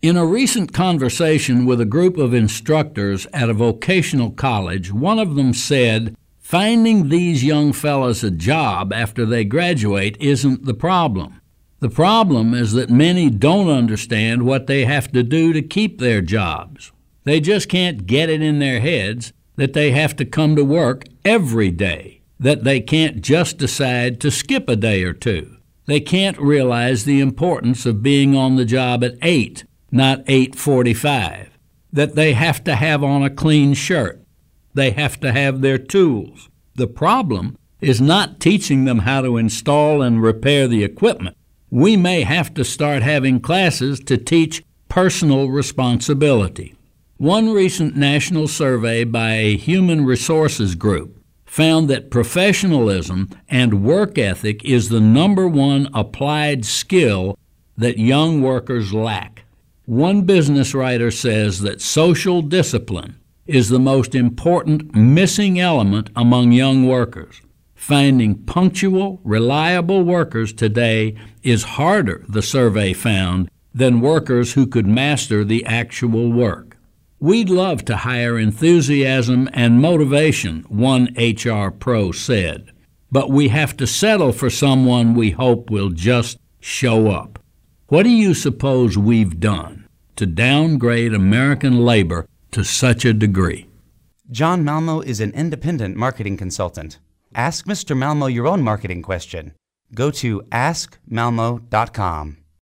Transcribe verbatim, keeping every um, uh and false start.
In a recent conversation with a group of instructors at a vocational college, one of them said, "Finding these young fellas a job after they graduate isn't the problem. The problem is that many don't understand what they have to do to keep their jobs. They just can't get it in their heads that they have to come to work every day, that they can't just decide to skip a day or two. They can't realize the importance of being on the job at eight, not eight forty-five, that they have to have on a clean shirt. They have to have their tools. The problem is not teaching them how to install and repair the equipment. We may have to start having classes to teach personal responsibility." One recent national survey by a human resources group found that professionalism and work ethic is the number one applied skill that young workers lack. One business writer says that social discipline is the most important missing element among young workers. Finding punctual, reliable workers today is harder, the survey found, than workers who could master the actual work. "We'd love to hire enthusiasm and motivation," one H R pro said, "but we have to settle for someone we hope will just show up." What do you suppose we've done to downgrade American labor to such a degree? John Malmo is an independent marketing consultant. Ask Mister Malmo your own marketing question. Go to ask malmo dot com.